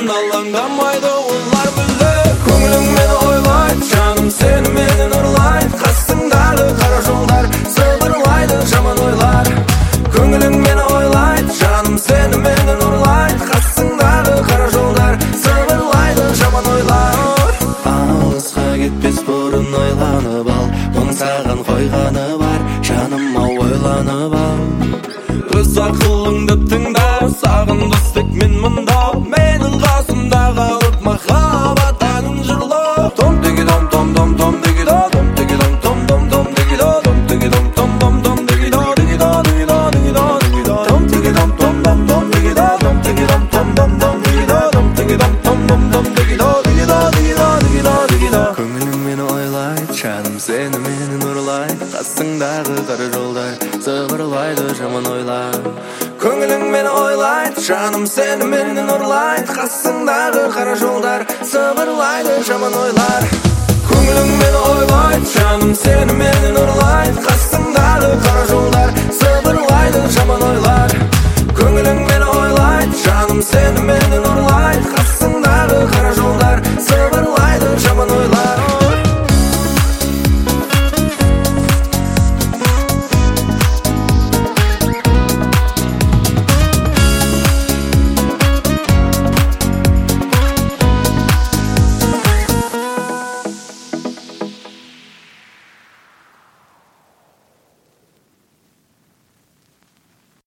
алаңдамайды олар бөлек. Көңілің мені ойлайды, жаным сені менен ұрлайды. Қасыңдағы қара жолдар сыбырлайды жаман ойлар. Көңілің мені ойлайды, жаным сені менен ұрлайды. Қасыңдағы қара жолдар сыбырлайды жаман ойлар. Алысқа кетпес бұрын ойланып ал, мұң саған қойғаны бар, жаным ау ойланып ал. Өз ақылыңды тыңда, сағындыс тек мен мұнда. Менің қасымда қалып махаббат әнін жырлап. Том теги том том том том теги до, том теги том том том том теги до, том теги том том том том теги до, теги до теги до теги до теги до, том теги том том том том теги до, том теги том том том том теги до, том теги том том том том теги до, теги до теги до теги до теги до. Көңілің мені ойлайды, жаным сені менен ұрлайды. Қасыңдағы қара жолдар сыбырлайды жаман ойлар. Көңілің мені ойлайды, жаным сені менен ұрлайды. Қасыңдағы қара жолдар сыбырлайды жаман ойлар. Көңілің мені ойлайды, жаным сені менен ұрлайды. Қасыңдағы қара жолдар